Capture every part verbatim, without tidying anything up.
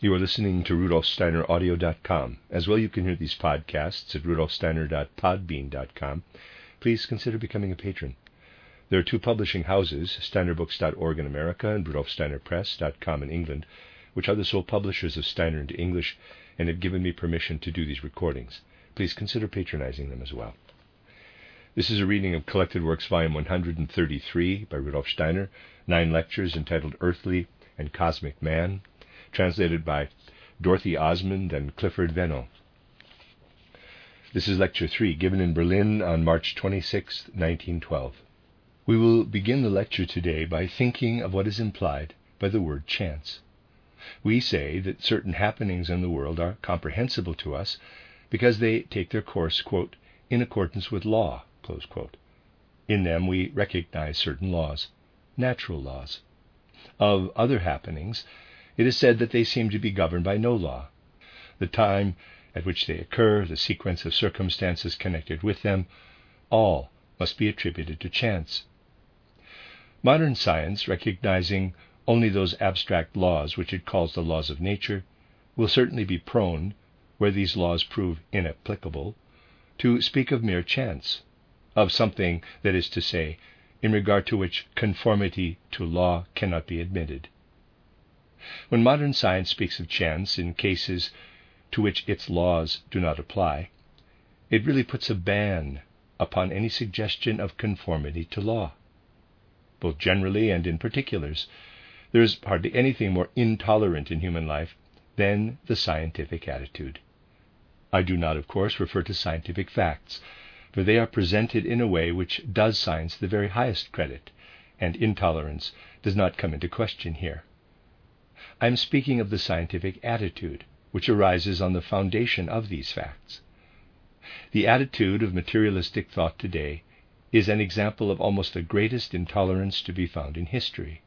You are listening to Rudolf Steiner Audio dot com. As well, you can hear these podcasts at Rudolf Steiner dot podbean dot com. Please consider becoming a patron. There are two publishing houses, Steiner Books dot org in America and Rudolf Steiner Press dot com in England, which are the sole publishers of Steiner into English and have given me permission to do these recordings. Please consider patronizing them as well. This is a reading of Collected Works, Volume one hundred thirty-three by Rudolf Steiner, nine lectures entitled Earthly and Cosmic Man, translated by Dorothy Osmond and Clifford Venno. This is Lecture three, given in Berlin on March twenty-sixth, nineteen twelve. We will begin the lecture today by thinking of what is implied by the word chance. We say that certain happenings in the world are comprehensible to us because they take their course, quote, in accordance with law, close quote. In them we recognize certain laws, natural laws. Of other happenings, it is said that they seem to be governed by no law. The time at which they occur, the sequence of circumstances connected with them, all must be attributed to chance. Modern science, recognizing only those abstract laws which it calls the laws of nature, will certainly be prone, where these laws prove inapplicable, to speak of mere chance, of something, that is to say, in regard to which conformity to law cannot be admitted. When modern science speaks of chance in cases to which its laws do not apply, it really puts a ban upon any suggestion of conformity to law. Both generally and in particulars, there is hardly anything more intolerant in human life than the scientific attitude. I do not, of course, refer to scientific facts, for they are presented in a way which does science the very highest credit, and intolerance does not come into question here. I am speaking of the scientific attitude, which arises on the foundation of these facts. The attitude of materialistic thought today is an example of almost the greatest intolerance to be found in history.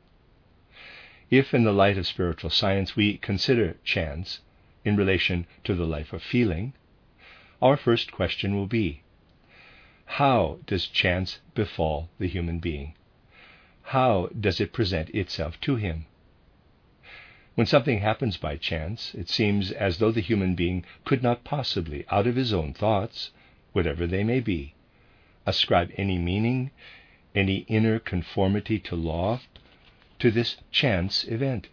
If, in the light of spiritual science, we consider chance in relation to the life of feeling, our first question will be, how does chance befall the human being? How does it present itself to him? When something happens by chance, it seems as though the human being could not possibly, out of his own thoughts, whatever they may be, ascribe any meaning, any inner conformity to law, to this chance event.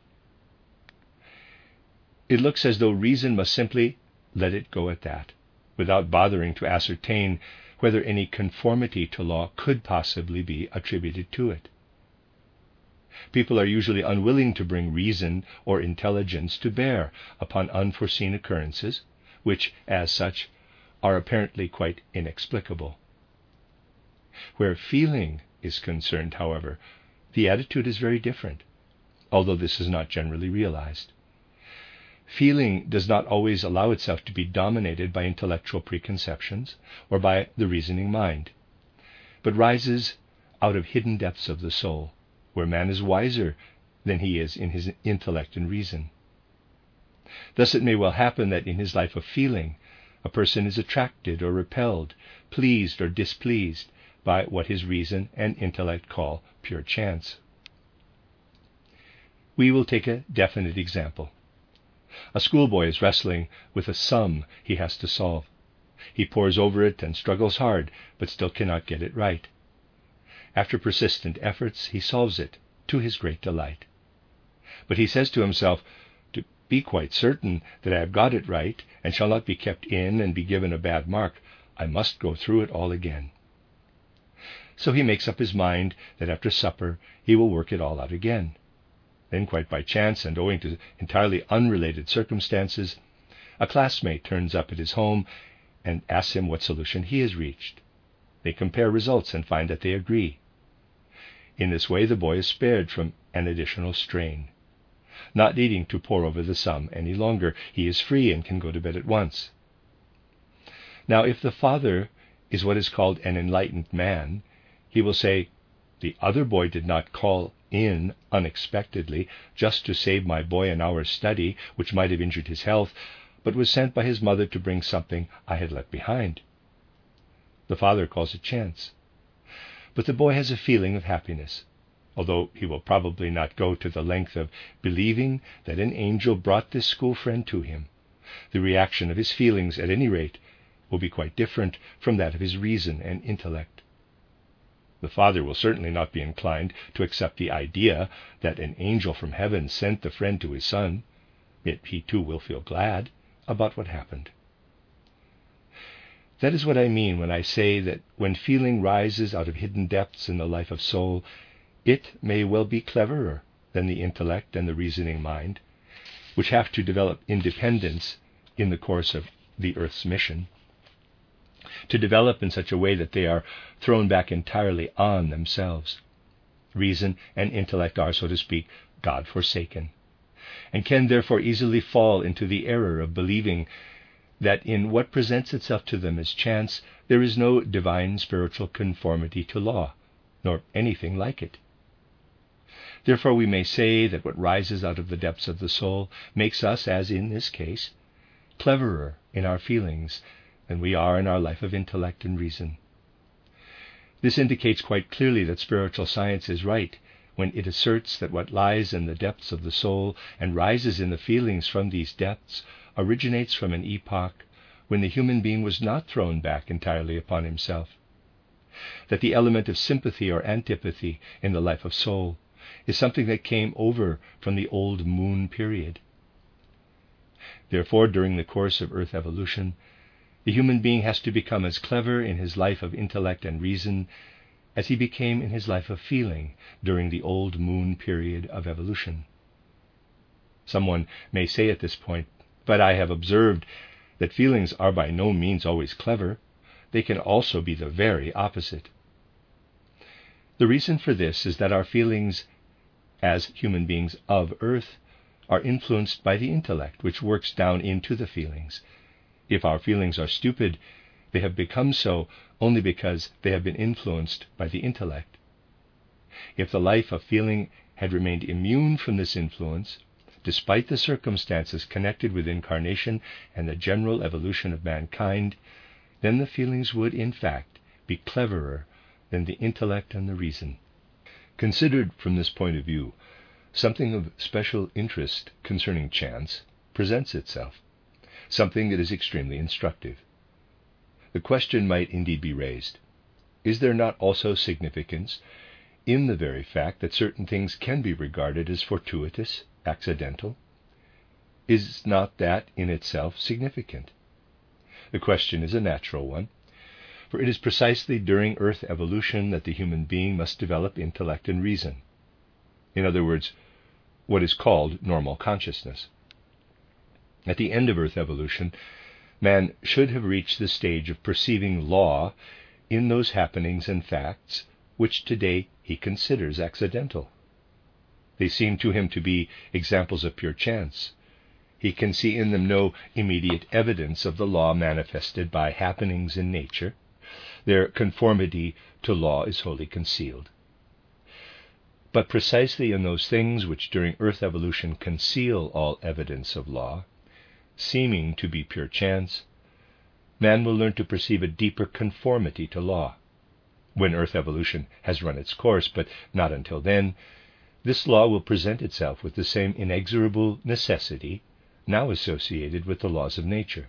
It looks as though reason must simply let it go at that, without bothering to ascertain whether any conformity to law could possibly be attributed to it. People are usually unwilling to bring reason or intelligence to bear upon unforeseen occurrences, which, as such, are apparently quite inexplicable. Where feeling is concerned, however, the attitude is very different, although this is not generally realized. Feeling does not always allow itself to be dominated by intellectual preconceptions or by the reasoning mind, but rises out of hidden depths of the soul, where man is wiser than he is in his intellect and reason. Thus it may well happen that in his life of feeling, a person is attracted or repelled, pleased or displeased by what his reason and intellect call pure chance. We will take a definite example. A schoolboy is wrestling with a sum he has to solve. He pores over it and struggles hard, but still cannot get it right. After persistent efforts, he solves it, to his great delight. But he says to himself, to be quite certain that I have got it right, and shall not be kept in and be given a bad mark, I must go through it all again. So he makes up his mind that after supper he will work it all out again. Then, quite by chance, and owing to entirely unrelated circumstances, a classmate turns up at his home and asks him what solution he has reached. They compare results and find that they agree. In this way, the boy is spared from an additional strain. Not needing to pore over the sum any longer, he is free and can go to bed at once. Now, if the father is what is called an enlightened man, he will say, the other boy did not call in unexpectedly just to save my boy an hour's study, which might have injured his health, but was sent by his mother to bring something I had left behind. The father calls it chance. But the boy has a feeling of happiness. although he will probably not go to the length of believing that an angel brought this school friend to him. The reaction of his feelings, at any rate, will be quite different from that of his reason and intellect. The father will certainly not be inclined to accept the idea that an angel from heaven sent the friend to his son, yet he too will feel glad about what happened. That is what I mean when I say that when feeling rises out of hidden depths in the life of soul, it may well be cleverer than the intellect and the reasoning mind, which have to develop independence in the course of the earth's mission, to develop in such a way that they are thrown back entirely on themselves. Reason and intellect are, so to speak, God-forsaken, and can therefore easily fall into the error of believing that in what presents itself to them as chance, there is no divine spiritual conformity to law, nor anything like it. Therefore we may say that what rises out of the depths of the soul makes us, as in this case, cleverer in our feelings than we are in our life of intellect and reason. This indicates quite clearly that spiritual science is right when it asserts that what lies in the depths of the soul and rises in the feelings from these depths originates from an epoch when the human being was not thrown back entirely upon himself, that the element of sympathy or antipathy in the life of soul is something that came over from the old moon period. Therefore, during the course of earth evolution, the human being has to become as clever in his life of intellect and reason as he became in his life of feeling during the old moon period of evolution. Someone may say at this point, but I have observed that feelings are by no means always clever. They can also be the very opposite. The reason for this is that our feelings as human beings of earth are influenced by the intellect, which works down into the feelings. If our feelings are stupid, they have become so only because they have been influenced by the intellect. If the life of feeling had remained immune from this influence, despite the circumstances connected with incarnation and the general evolution of mankind, then the feelings would, in fact, be cleverer than the intellect and the reason. Considered from this point of view, something of special interest concerning chance presents itself, something that is extremely instructive. The question might indeed be raised, is there not also significance in the very fact that certain things can be regarded as fortuitous, accidental? Is not that in itself significant? The question is a natural one, for it is precisely during earth evolution that the human being must develop intellect and reason. In other words, what is called normal consciousness. At the end of earth evolution, man should have reached the stage of perceiving law in those happenings and facts which today he considers accidental. They seem to him to be examples of pure chance. He can see in them no immediate evidence of the law manifested by happenings in nature. Their conformity to law is wholly concealed. But precisely in those things which during earth evolution conceal all evidence of law, seeming to be pure chance, man will learn to perceive a deeper conformity to law. When earth evolution has run its course, but not until then, this law will present itself with the same inexorable necessity now associated with the laws of nature.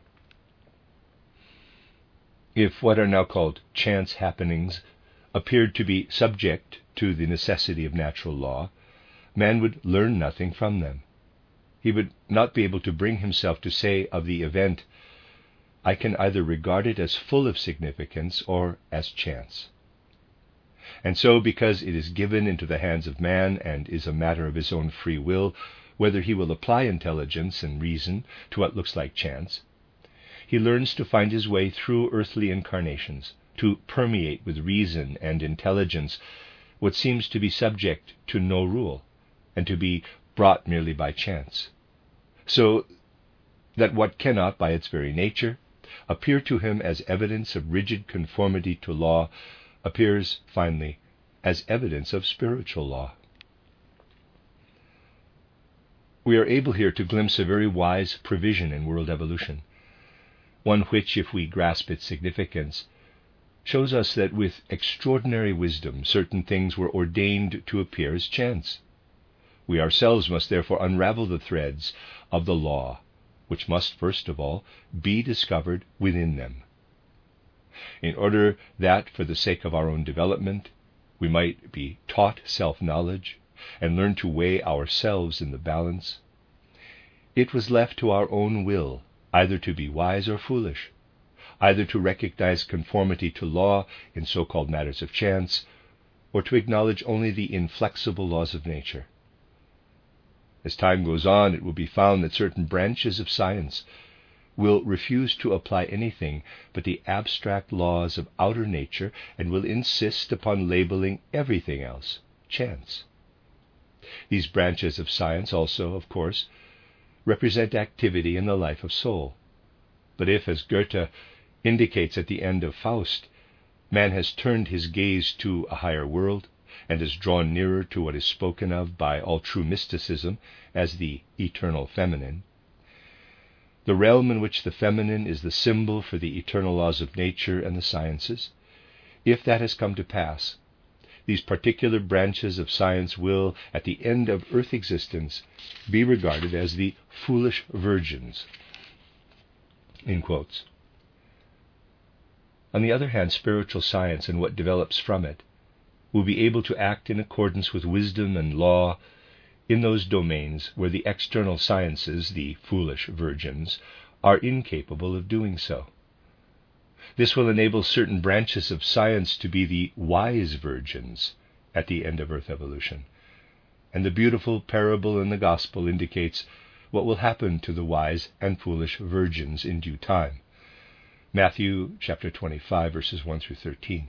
If what are now called chance happenings appeared to be subject to the necessity of natural law, man would learn nothing from them. He would not be able to bring himself to say of the event, I can either regard it as full of significance or as chance. And so, because it is given into the hands of man and is a matter of his own free will, whether he will apply intelligence and reason to what looks like chance, he learns to find his way through earthly incarnations, to permeate with reason and intelligence what seems to be subject to no rule, and to be brought merely by chance, so that what cannot, by its very nature, appear to him as evidence of rigid conformity to law, appears, finally, as evidence of spiritual law. We are able here to glimpse a very wise provision in world evolution, one which, if we grasp its significance, shows us that with extraordinary wisdom certain things were ordained to appear as chance. We ourselves must therefore unravel the threads of the law, which must first of all be discovered within them. In order that, for the sake of our own development, we might be taught self-knowledge and learn to weigh ourselves in the balance, it was left to our own will either to be wise or foolish, either to recognize conformity to law in so-called matters of chance, or to acknowledge only the inflexible laws of nature. As time goes on, it will be found that certain branches of science will refuse to apply anything but the abstract laws of outer nature and will insist upon labeling everything else chance. These branches of science also, of course, represent activity in the life of soul. But if, as Goethe indicates at the end of Faust, man has turned his gaze to a higher world and is drawn nearer to what is spoken of by all true mysticism as the eternal feminine, the realm in which the feminine is the symbol for the eternal laws of nature and the sciences, if that has come to pass, these particular branches of science will, at the end of earth existence, be regarded as the foolish virgins. In quotes. On the other hand, spiritual science and what develops from it will be able to act in accordance with wisdom and law in those domains where the external sciences, the foolish virgins, are incapable of doing so. This will enable certain branches of science to be the wise virgins at the end of earth evolution. And the beautiful parable in the Gospel indicates what will happen to the wise and foolish virgins in due time. Matthew chapter twenty-five, verses one through thirteen.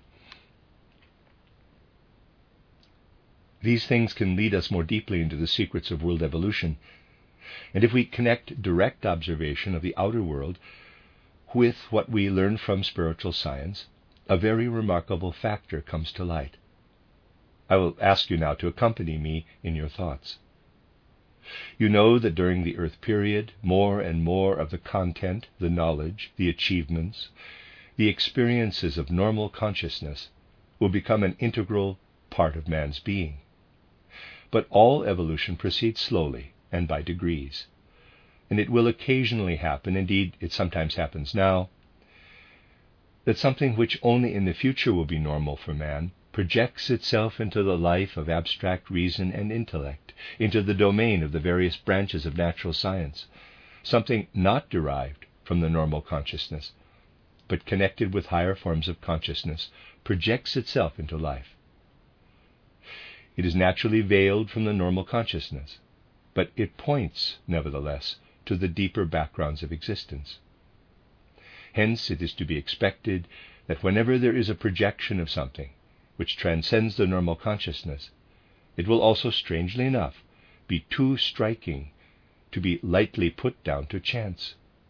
These things can lead us more deeply into the secrets of world evolution, and if we connect direct observation of the outer world with what we learn from spiritual science, a very remarkable factor comes to light. I will ask you now to accompany me in your thoughts. You know that during the Earth period, more and more of the content, the knowledge, the achievements, the experiences of normal consciousness will become an integral part of man's being. But all evolution proceeds slowly and by degrees, and it will occasionally happen, indeed it sometimes happens now, that something which only in the future will be normal for man projects itself into the life of abstract reason and intellect, into the domain of the various branches of natural science, something not derived from the normal consciousness, but connected with higher forms of consciousness, projects itself into life. It is naturally veiled from the normal consciousness, but it points, nevertheless, to the deeper backgrounds of existence. Hence, it is to be expected that whenever there is a projection of something which transcends the normal consciousness, it will also, strangely enough, be too striking to be lightly put down to chance.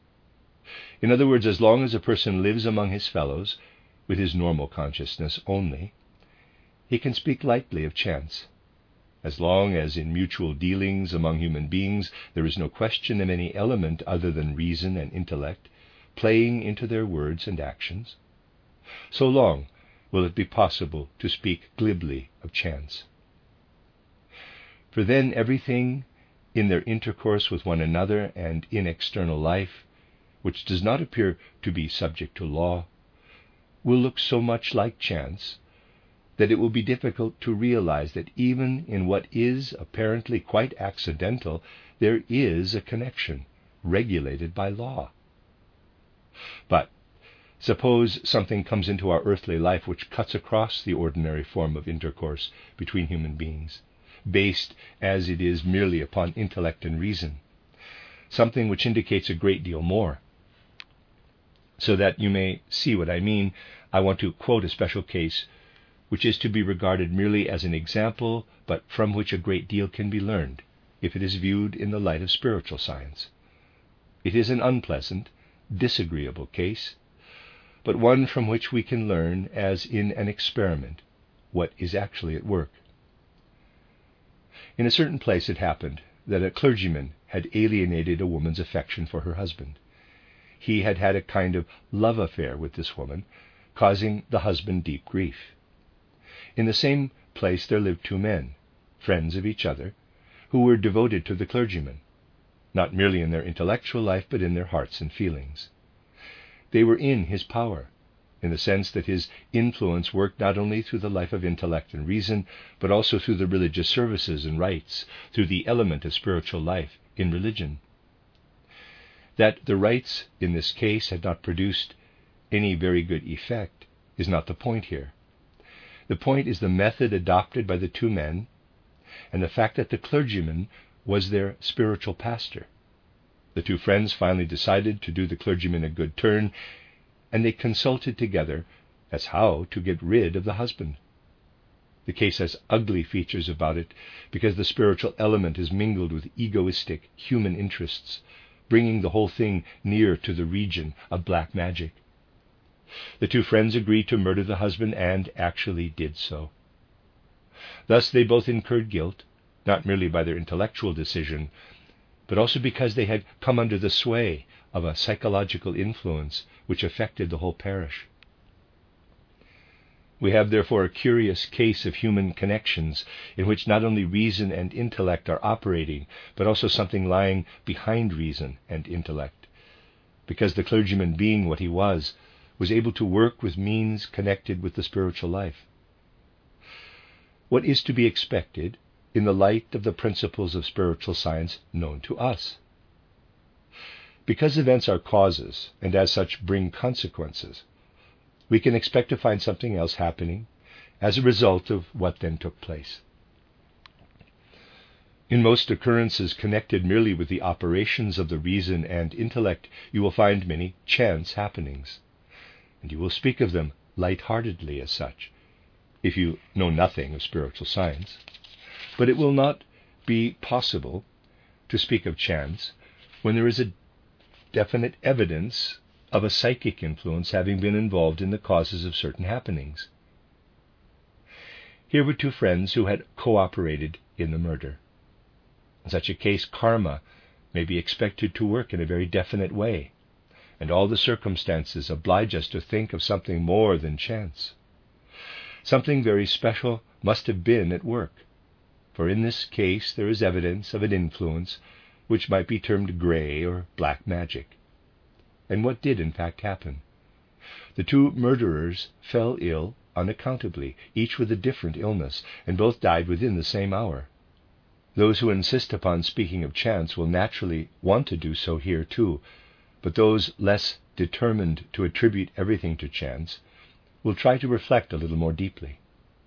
In other words, as long as a person lives among his fellows with his normal consciousness only, he can speak lightly of chance. As long as in mutual dealings among human beings there is no question of any element other than reason and intellect playing into their words and actions, so long will it be possible to speak glibly of chance. For then everything in their intercourse with one another and in external life, which does not appear to be subject to law, will look so much like chance that it will be difficult to realize that even in what is apparently quite accidental, there is a connection regulated by law. But suppose something comes into our earthly life which cuts across the ordinary form of intercourse between human beings, based as it is merely upon intellect and reason, something which indicates a great deal more. So that you may see what I mean, I want to quote a special case which is to be regarded merely as an example, but from which a great deal can be learned, if it is viewed in the light of spiritual science. It is an unpleasant, disagreeable case, but one from which we can learn, as in an experiment, what is actually at work. In a certain place it happened that a clergyman had alienated a woman's affection for her husband. He had had a kind of love affair with this woman, causing the husband deep grief. In the same place there lived two men, friends of each other, who were devoted to the clergyman, not merely in their intellectual life, but in their hearts and feelings. They were in his power, in the sense that his influence worked not only through the life of intellect and reason, but also through the religious services and rites, through the element of spiritual life in religion. That the rites in this case had not produced any very good effect is not the point here. The point is the method adopted by the two men, and the fact that the clergyman was their spiritual pastor. The two friends finally decided to do the clergyman a good turn, and they consulted together as how to get rid of the husband. The case has ugly features about it because the spiritual element is mingled with egoistic human interests, bringing the whole thing near to the region of black magic. The two friends agreed to murder the husband and actually did so. Thus they both incurred guilt, not merely by their intellectual decision, but also because they had come under the sway of a psychological influence which affected the whole parish. We have therefore a curious case of human connections in which not only reason and intellect are operating, but also something lying behind reason and intellect, because the clergyman, being what he was, was able to work with means connected with the spiritual life. What is to be expected in the light of the principles of spiritual science known to us? Because events are causes, and as such bring consequences, we can expect to find something else happening as a result of what then took place. In most occurrences connected merely with the operations of the reason and intellect, you will find many chance happenings, and you will speak of them light-heartedly as such, if you know nothing of spiritual science. But it will not be possible to speak of chance when there is a definite evidence of a psychic influence having been involved in the causes of certain happenings. Here were two friends who had cooperated in the murder. In such a case, karma may be expected to work in a very definite way, and all the circumstances oblige us to think of something more than chance. Something very special must have been at work, for in this case there is evidence of an influence which might be termed grey or black magic. And what did in fact happen? The two murderers fell ill unaccountably, each with a different illness, and both died within the same hour. Those who insist upon speaking of chance will naturally want to do so here too, but those less determined to attribute everything to chance will try to reflect a little more deeply.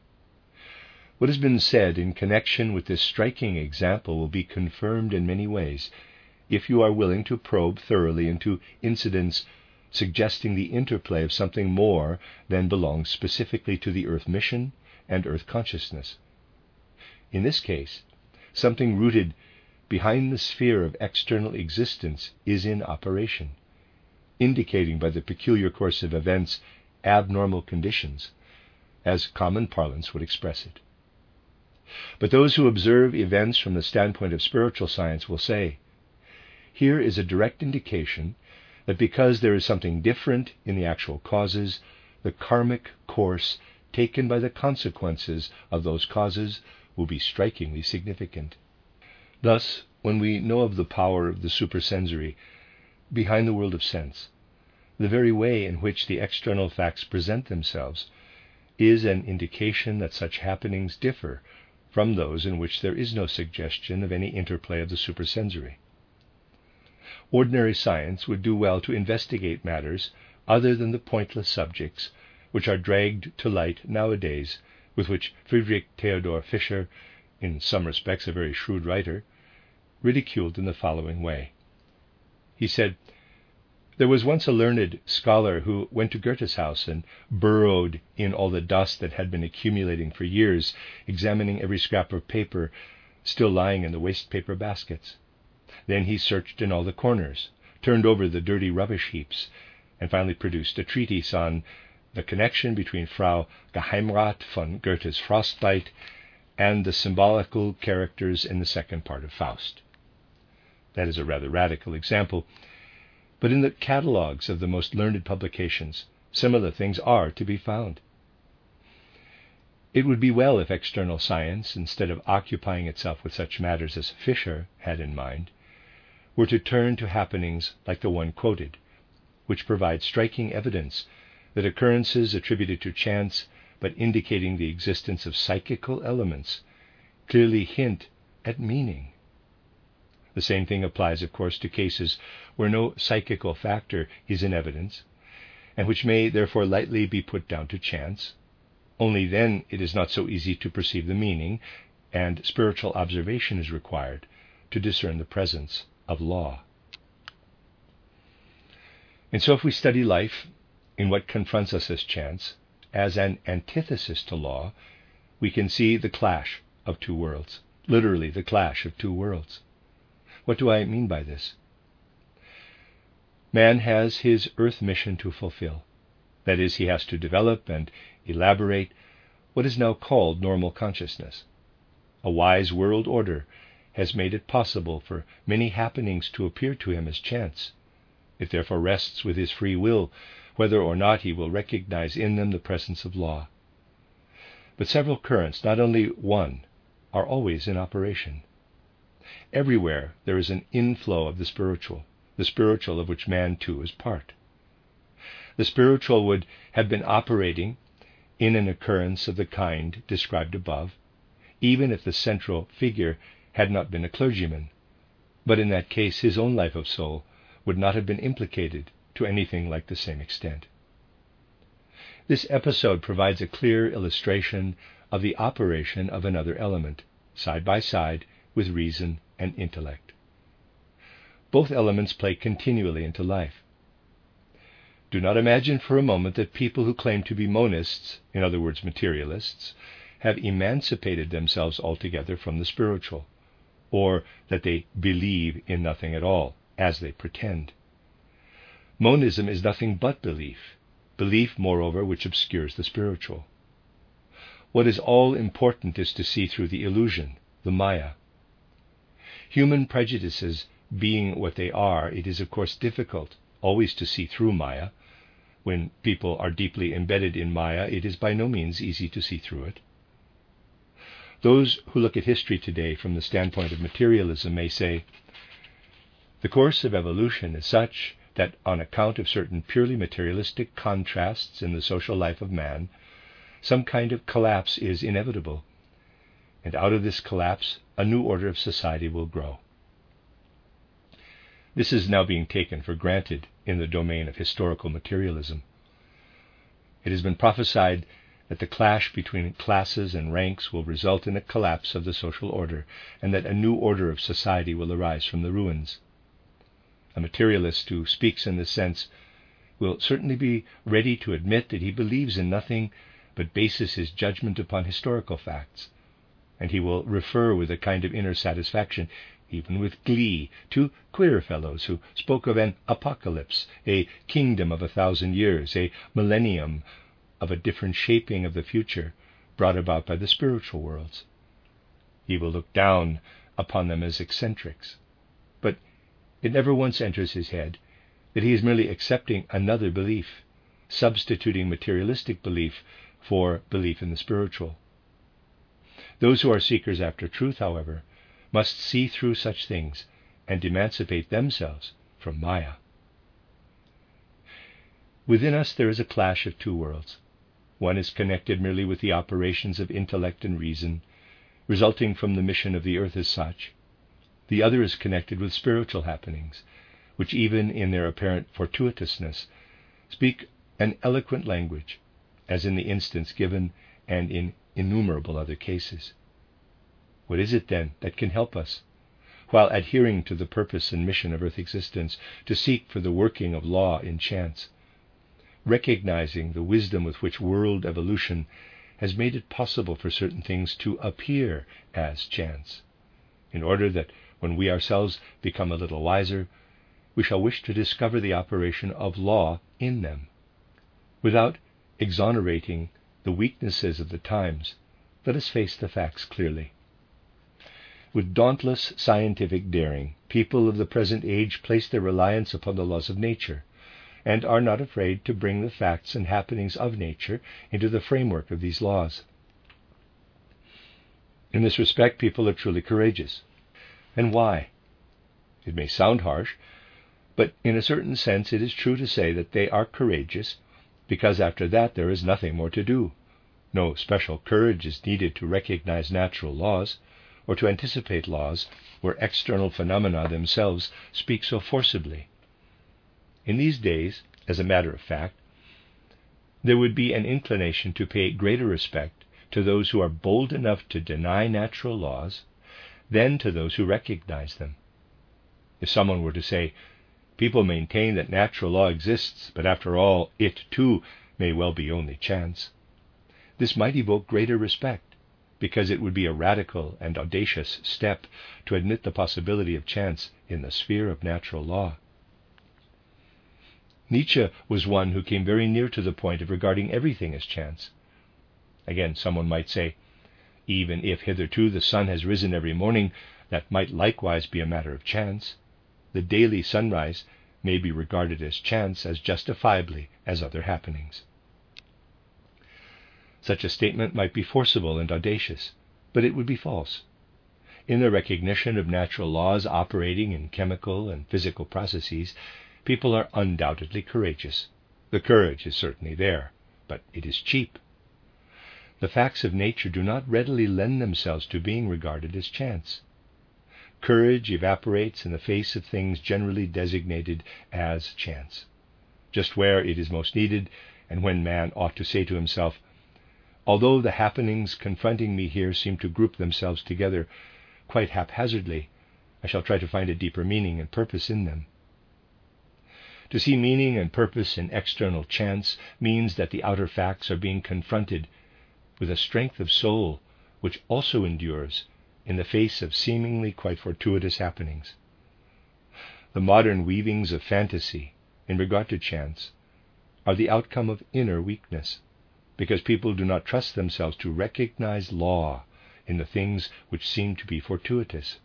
What has been said in connection with this striking example will be confirmed in many ways if you are willing to probe thoroughly into incidents suggesting the interplay of something more than belongs specifically to the Earth mission and Earth consciousness. In this case, something rooted behind the sphere of external existence is in operation, indicating by the peculiar course of events abnormal conditions, as common parlance would express it. But those who observe events from the standpoint of spiritual science will say, here is a direct indication that because there is something different in the actual causes, the karmic course taken by the consequences of those causes will be strikingly significant. Thus, when we know of the power of the supersensory behind the world of sense, the very way in which the external facts present themselves is an indication that such happenings differ from those in which there is no suggestion of any interplay of the supersensory. Ordinary science would do well to investigate matters other than the pointless subjects which are dragged to light nowadays, with which Friedrich Theodor Fischer, in some respects a very shrewd writer, ridiculed in the following way. He said, "There was once a learned scholar who went to Goethe's house and burrowed in all the dust that had been accumulating for years, examining every scrap of paper still lying in the waste paper baskets. Then he searched in all the corners, turned over the dirty rubbish heaps, and finally produced a treatise on the connection between Frau Geheimrat von Goethe's Frostbite and the symbolical characters in the second part of Faust." That is a rather radical example, but in the catalogues of the most learned publications, similar things are to be found. It would be well if external science, instead of occupying itself with such matters as Fisher had in mind, were to turn to happenings like the one quoted, which provide striking evidence that occurrences attributed to chance but indicating the existence of psychical elements clearly hint at meaning. The same thing applies, of course, to cases where no psychical factor is in evidence, and which may therefore lightly be put down to chance. Only then it is not so easy to perceive the meaning, and spiritual observation is required to discern the presence of law. And so if we study life in what confronts us as chance, as an antithesis to law, we can see the clash of two worlds, literally the clash of two worlds. What do I mean by this? Man has his earth mission to fulfill. That is, he has to develop and elaborate what is now called normal consciousness. A wise world order has made it possible for many happenings to appear to him as chance. It therefore rests with his free will whether or not he will recognize in them the presence of law. But several currents, not only one, are always in operation. Everywhere there is an inflow of the spiritual, the spiritual of which man too is part. The spiritual would have been operating in an occurrence of the kind described above, even if the central figure had not been a clergyman, but in that case his own life of soul would not have been implicated to anything like the same extent. This episode provides a clear illustration of the operation of another element, side by side with reason and intellect. Both elements play continually into life. Do not imagine for a moment that people who claim to be monists, in other words materialists, have emancipated themselves altogether from the spiritual, or that they believe in nothing at all, as they pretend. Monism is nothing but belief, belief, moreover, which obscures the spiritual. What is all important is to see through the illusion, the Maya. Human prejudices being what they are, it is of course difficult always to see through Maya. When people are deeply embedded in Maya, it is by no means easy to see through it. Those who look at history today from the standpoint of materialism may say, the course of evolution is such that on account of certain purely materialistic contrasts in the social life of man, some kind of collapse is inevitable, and out of this collapse a new order of society will grow. This is now being taken for granted in the domain of historical materialism. It has been prophesied that the clash between classes and ranks will result in a collapse of the social order, and that a new order of society will arise from the ruins. A materialist who speaks in this sense will certainly be ready to admit that he believes in nothing but bases his judgment upon historical facts, and he will refer with a kind of inner satisfaction, even with glee, to queer fellows who spoke of an apocalypse, a kingdom of a thousand years, a millennium of a different shaping of the future brought about by the spiritual worlds. He will look down upon them as eccentrics, but it never once enters his head that he is merely accepting another belief, substituting materialistic belief for belief in the spiritual. Those who are seekers after truth, however, must see through such things and emancipate themselves from Maya. Within us there is a clash of two worlds. One is connected merely with the operations of intellect and reason, resulting from the mission of the earth as such. The other is connected with spiritual happenings, which even in their apparent fortuitousness speak an eloquent language, as in the instance given and in innumerable other cases. What is it, then, that can help us, while adhering to the purpose and mission of earth existence, to seek for the working of law in chance, recognizing the wisdom with which world evolution has made it possible for certain things to appear as chance, in order that when we ourselves become a little wiser, we shall wish to discover the operation of law in them. Without exonerating the weaknesses of the times, let us face the facts clearly. With dauntless scientific daring, people of the present age place their reliance upon the laws of nature, and are not afraid to bring the facts and happenings of nature into the framework of these laws. In this respect, people are truly courageous. And why? It may sound harsh, but in a certain sense it is true to say that they are courageous, because after that there is nothing more to do. No special courage is needed to recognize natural laws, or to anticipate laws where external phenomena themselves speak so forcibly. In these days, as a matter of fact, there would be an inclination to pay greater respect to those who are bold enough to deny natural laws than to those who recognize them. If someone were to say, "People maintain that natural law exists, but after all, it too may well be only chance," this might evoke greater respect, because it would be a radical and audacious step to admit the possibility of chance in the sphere of natural law. Nietzsche was one who came very near to the point of regarding everything as chance. Again, someone might say, even if hitherto the sun has risen every morning, that might likewise be a matter of chance. The daily sunrise may be regarded as chance as justifiably as other happenings. Such a statement might be forcible and audacious, but it would be false. In the recognition of natural laws operating in chemical and physical processes, people are undoubtedly courageous. The courage is certainly there, but it is cheap. The facts of nature do not readily lend themselves to being regarded as chance. Courage evaporates in the face of things generally designated as chance, just where it is most needed, and when man ought to say to himself, "Although the happenings confronting me here seem to group themselves together quite haphazardly, I shall try to find a deeper meaning and purpose in them." To see meaning and purpose in external chance means that the outer facts are being confronted with a strength of soul which also endures in the face of seemingly quite fortuitous happenings. The modern weavings of fantasy in regard to chance are the outcome of inner weakness, because people do not trust themselves to recognize law in the things which seem to be fortuitous.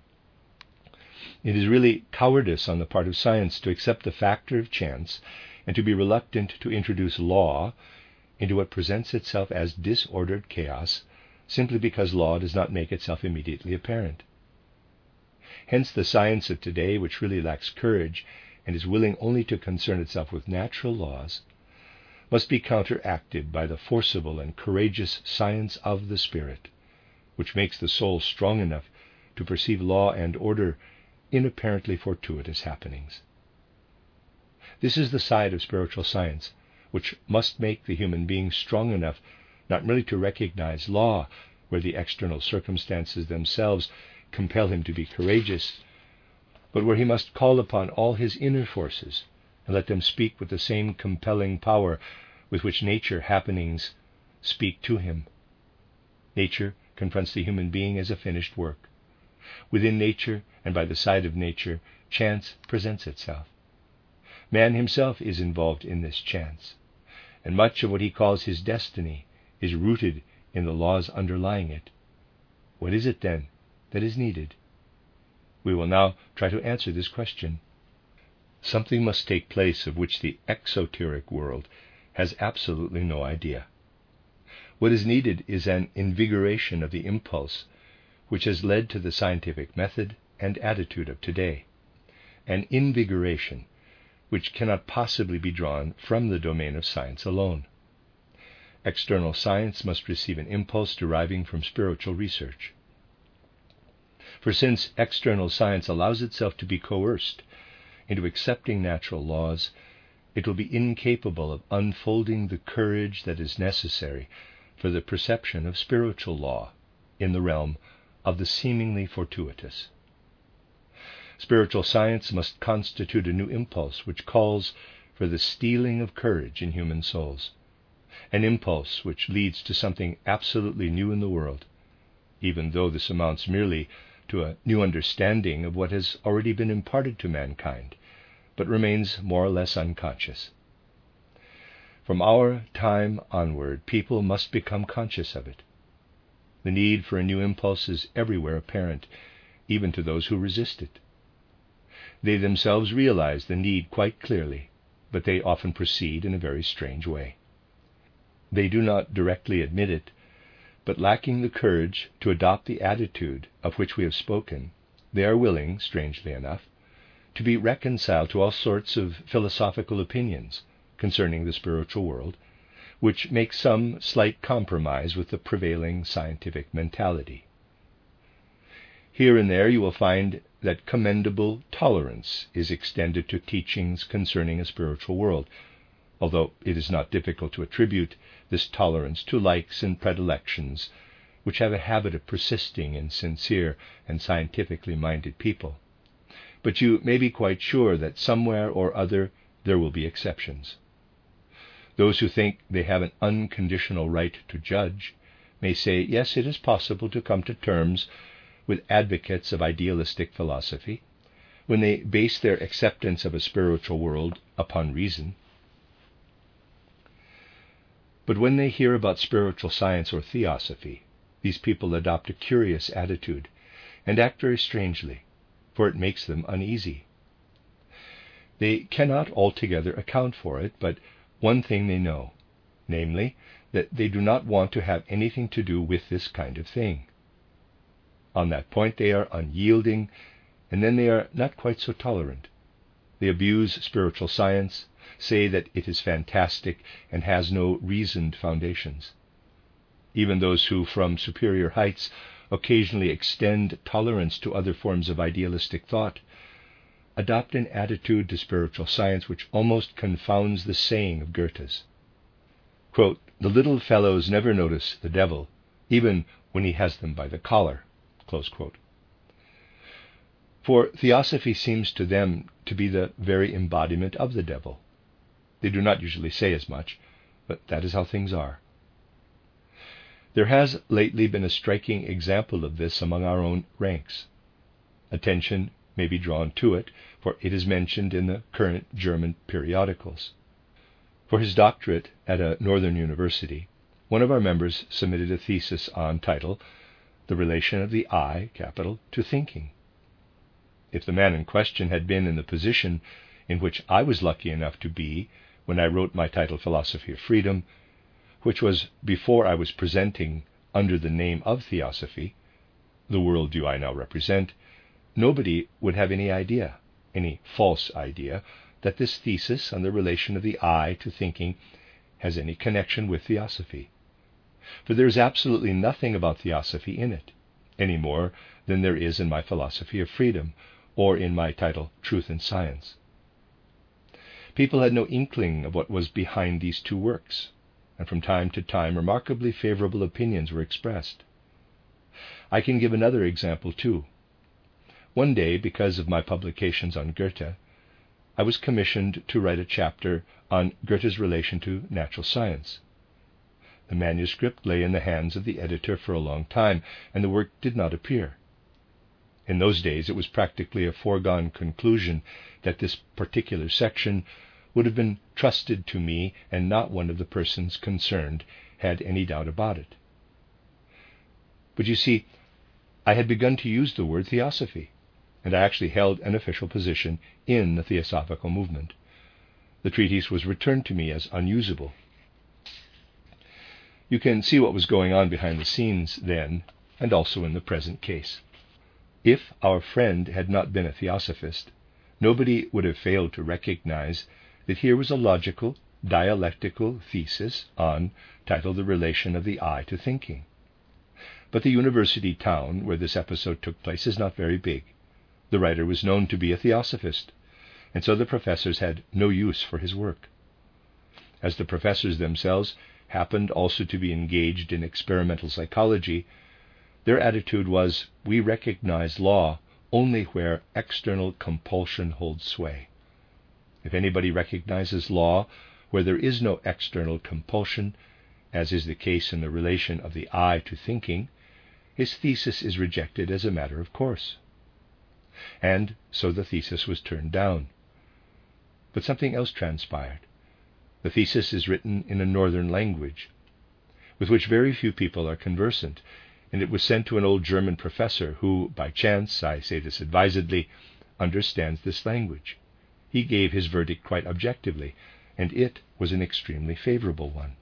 It is really cowardice on the part of science to accept the factor of chance and to be reluctant to introduce law into what presents itself as disordered chaos, simply because law does not make itself immediately apparent. Hence the science of today, which really lacks courage and is willing only to concern itself with natural laws, must be counteracted by the forcible and courageous science of the Spirit, which makes the soul strong enough to perceive law and order in apparently fortuitous happenings. This is the side of spiritual science which must make the human being strong enough not merely to recognize law where the external circumstances themselves compel him to be courageous, but where he must call upon all his inner forces and let them speak with the same compelling power with which nature happenings speak to him. Nature confronts the human being as a finished work. Within nature and by the side of nature, chance presents itself. Man himself is involved in this chance, and much of what he calls his destiny is rooted in the laws underlying it. What is it, then, that is needed? We will now try to answer this question. Something must take place of which the exoteric world has absolutely no idea. What is needed is an invigoration of the impulse which has led to the scientific method and attitude of today, an invigoration which cannot possibly be drawn from the domain of science alone. External science must receive an impulse deriving from spiritual research. For since external science allows itself to be coerced into accepting natural laws, it will be incapable of unfolding the courage that is necessary for the perception of spiritual law in the realm of the seemingly fortuitous. Spiritual science must constitute a new impulse which calls for the steeling of courage in human souls, an impulse which leads to something absolutely new in the world, even though this amounts merely to a new understanding of what has already been imparted to mankind, but remains more or less unconscious. From our time onward, people must become conscious of it. The need for a new impulse is everywhere apparent, even to those who resist it. They themselves realize the need quite clearly, but they often proceed in a very strange way. They do not directly admit it, but lacking the courage to adopt the attitude of which we have spoken, they are willing, strangely enough, to be reconciled to all sorts of philosophical opinions concerning the spiritual world, which make some slight compromise with the prevailing scientific mentality. Here and there you will find that commendable tolerance is extended to teachings concerning a spiritual world, although it is not difficult to attribute this tolerance to likes and predilections which have a habit of persisting in sincere and scientifically minded people. But you may be quite sure that somewhere or other there will be exceptions. Those who think they have an unconditional right to judge may say, yes, it is possible to come to terms with advocates of idealistic philosophy when they base their acceptance of a spiritual world upon reason. But when they hear about spiritual science or theosophy, these people adopt a curious attitude and act very strangely, for it makes them uneasy. They cannot altogether account for it, but one thing they know, namely, that they do not want to have anything to do with this kind of thing. On that point they are unyielding, and then they are not quite so tolerant. They abuse spiritual science, say that it is fantastic and has no reasoned foundations. Even those who, from superior heights, occasionally extend tolerance to other forms of idealistic thought, adopt an attitude to spiritual science which almost confounds the saying of Goethe's. Quote, "The little fellows never notice the devil, even when he has them by the collar." Close quote. For theosophy seems to them to be the very embodiment of the devil. They do not usually say as much, but that is how things are. There has lately been a striking example of this among our own ranks. Attention may be drawn to it, for it is mentioned in the current German periodicals. For his doctorate at a northern university, one of our members submitted a thesis on title, "The Relation of the I, capital, to Thinking." If the man in question had been in the position in which I was lucky enough to be when I wrote my title Philosophy of Freedom, which was before I was presenting under the name of Theosophy, the worldview I now represent, nobody would have any idea, any false idea, that this thesis on the relation of the I to thinking has any connection with Theosophy. For there is absolutely nothing about Theosophy in it, any more than there is in my Philosophy of Freedom, or in my title Truth and Science. People had no inkling of what was behind these two works, and from time to time remarkably favorable opinions were expressed. I can give another example too. One day, because of my publications on Goethe, I was commissioned to write a chapter on Goethe's relation to natural science. The manuscript lay in the hands of the editor for a long time, and the work did not appear. In those days it was practically a foregone conclusion that this particular section would have been trusted to me, and not one of the persons concerned had any doubt about it. But you see, I had begun to use the word theosophy, and I actually held an official position in the theosophical movement. The treatise was returned to me as unusable. You can see what was going on behind the scenes then, and also in the present case. If our friend had not been a theosophist, nobody would have failed to recognize that here was a logical, dialectical thesis on, titled The Relation of the I to Thinking. But the university town where this episode took place is not very big. The writer was known to be a theosophist, and so the professors had no use for his work. As the professors themselves happened also to be engaged in experimental psychology, their attitude was, we recognize law only where external compulsion holds sway. If anybody recognizes law where there is no external compulsion, as is the case in the relation of the I to thinking, his thesis is rejected as a matter of course. And so the thesis was turned down. But something else transpired. The thesis is written in a northern language, with which very few people are conversant, and it was sent to an old German professor who, by chance, I say this advisedly, understands this language. he gave his verdict quite objectively, and it was an extremely favorable one.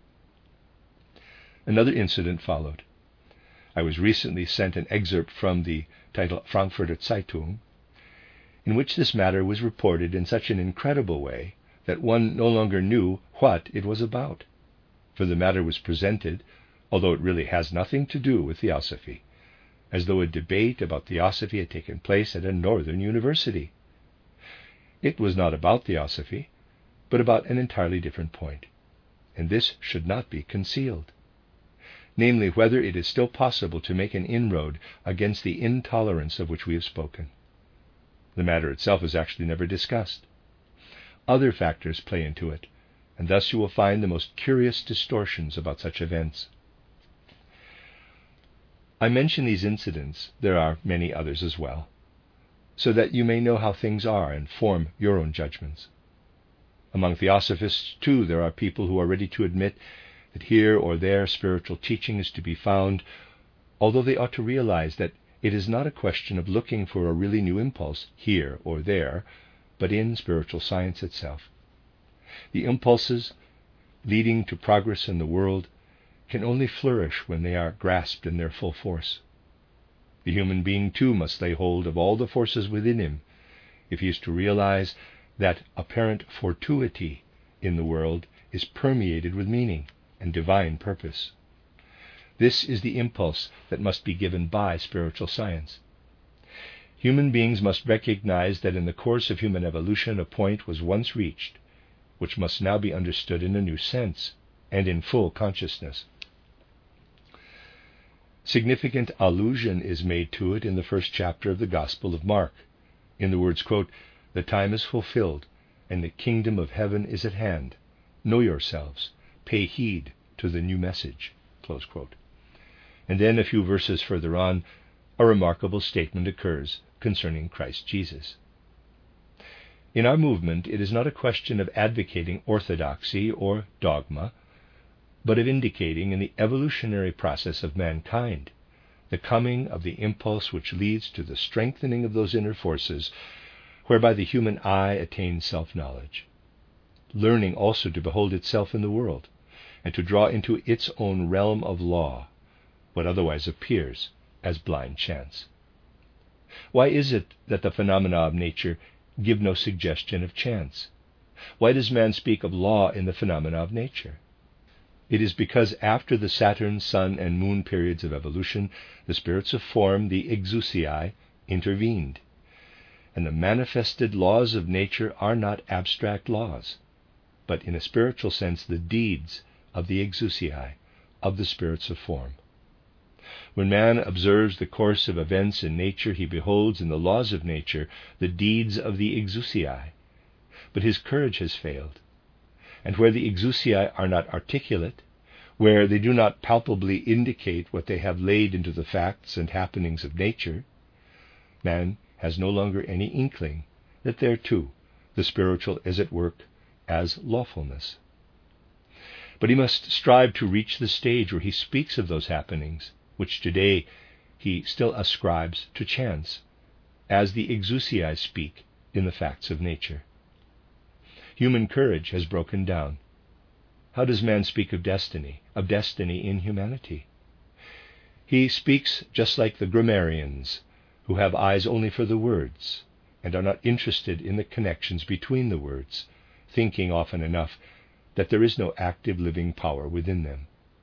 Another incident followed. I was recently sent an excerpt from the title Frankfurter Zeitung, in which this matter was reported in such an incredible way that one no longer knew what it was about. For the matter was presented, although it really has nothing to do with Theosophy, as though a debate about Theosophy had taken place at a northern university. It was not about Theosophy, but about an entirely different point, and this should not be concealed. Namely, whether it is still possible to make an inroad against the intolerance of which we have spoken. The matter itself is actually never discussed. Other factors play into it, and thus you will find the most curious distortions about such events. I mention these incidents, there are many others as well, so that you may know how things are and form your own judgments. Among Theosophists, too, there are people who are ready to admit that here or there spiritual teaching is to be found, although they ought to realize that it is not a question of looking for a really new impulse here or there, but in spiritual science itself. The impulses leading to progress in the world can only flourish when they are grasped in their full force. The human being, too, must lay hold of all the forces within him if he is to realize that apparent fortuity in the world is permeated with meaning and divine purpose. This is the impulse that must be given by spiritual science. Human beings must recognize that in the course of human evolution a point was once reached, which must now be understood in a new sense and in full consciousness. Significant allusion is made to it in the first chapter of the Gospel of Mark, in the words, quote, "The time is fulfilled, and the kingdom of heaven is at hand. Know yourselves. Pay heed to the new message." Close quote. And then a few verses further on, a remarkable statement occurs concerning Christ Jesus. In our movement, it is not a question of advocating orthodoxy or dogma, but of indicating in the evolutionary process of mankind the coming of the impulse which leads to the strengthening of those inner forces whereby the human eye attains self-knowledge, learning also to behold itself in the world, and to draw into its own realm of law what otherwise appears as blind chance. Why is it that the phenomena of nature give no suggestion of chance? Why does man speak of law in the phenomena of nature? It is because after the Saturn, Sun, and Moon periods of evolution, the spirits of form, the exousiae, intervened, and the manifested laws of nature are not abstract laws, but in a spiritual sense the deeds of the exousiae, of the spirits of form. When man observes the course of events in nature, he beholds in the laws of nature the deeds of the exousiae, but his courage has failed, and where the exousiae are not articulate, where they do not palpably indicate what they have laid into the facts and happenings of nature, man has no longer any inkling that there too the spiritual is at work as lawfulness. But he must strive to reach the stage where he speaks of those happenings, which today he still ascribes to chance, as the exousiae speak in the facts of nature. Human courage has broken down. How does man speak of destiny, of destiny in humanity? He speaks just like the grammarians, who have eyes only for the words, and are not interested in the connections between the words, thinking often enough that there is no active living power within them.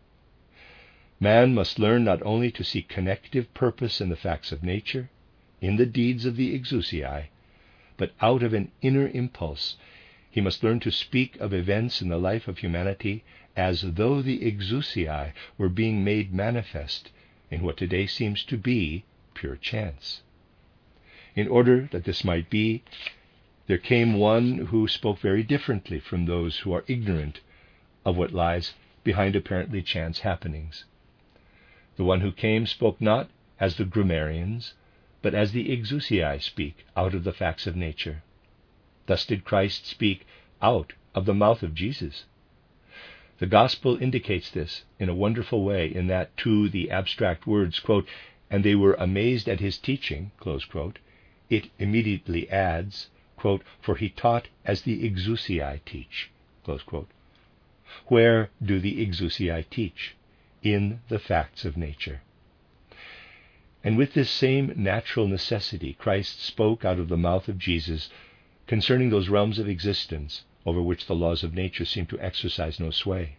Man must learn not only to see connective purpose in the facts of nature, in the deeds of the exousiae, but out of an inner impulse he must learn to speak of events in the life of humanity as though the exousiae were being made manifest in what today seems to be pure chance. In order that this might be, there came one who spoke very differently from those who are ignorant of what lies behind apparently chance happenings. The one who came spoke not as the grammarians, but as the exousiae speak out of the facts of nature. Thus did Christ speak out of the mouth of Jesus. The Gospel indicates this in a wonderful way in that to the abstract words, quote, "and they were amazed at his teaching," close quote, it immediately adds, quote, "for he taught as the exousiai teach." Close quote. Where do the exousiai teach? In the facts of nature. And with this same natural necessity, Christ spoke out of the mouth of Jesus concerning those realms of existence over which the laws of nature seem to exercise no sway.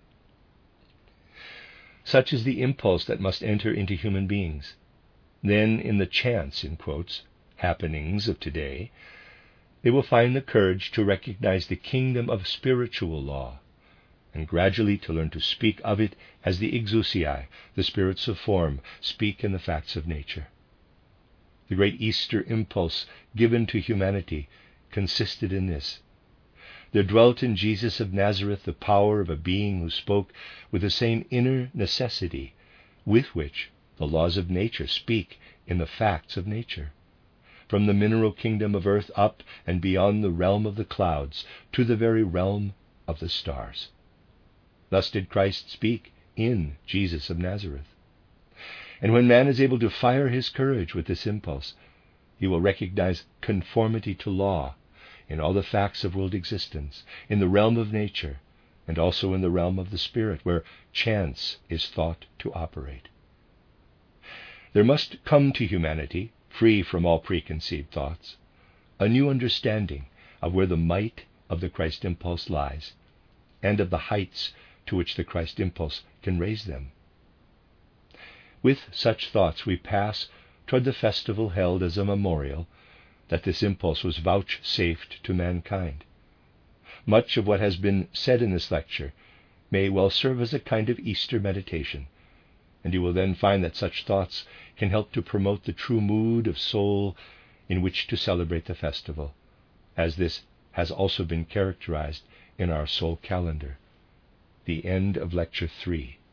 Such is the impulse that must enter into human beings. Then, in the chance, in quotes, happenings of today, they will find the courage to recognize the kingdom of spiritual law, and gradually to learn to speak of it as the exousiai, the spirits of form, speak in the facts of nature. The great Easter impulse given to humanity consisted in this. There dwelt in Jesus of Nazareth the power of a being who spoke with the same inner necessity with which the laws of nature speak in the facts of nature, from the mineral kingdom of earth up and beyond the realm of the clouds to the very realm of the stars. Thus did Christ speak in Jesus of Nazareth. And when man is able to fire his courage with this impulse, he will recognize conformity to law in all the facts of world existence, in the realm of nature, and also in the realm of the spirit, where chance is thought to operate. There must come to humanity, free from all preconceived thoughts, a new understanding of where the might of the Christ impulse lies, and of the heights to which the Christ impulse can raise them. With such thoughts we pass toward the festival held as a memorial that this impulse was vouchsafed to mankind. Much of what has been said in this lecture may well serve as a kind of Easter meditation, and you will then find that such thoughts can help to promote the true mood of soul in which to celebrate the festival, as this has also been characterized in our soul calendar. The end of Lecture three.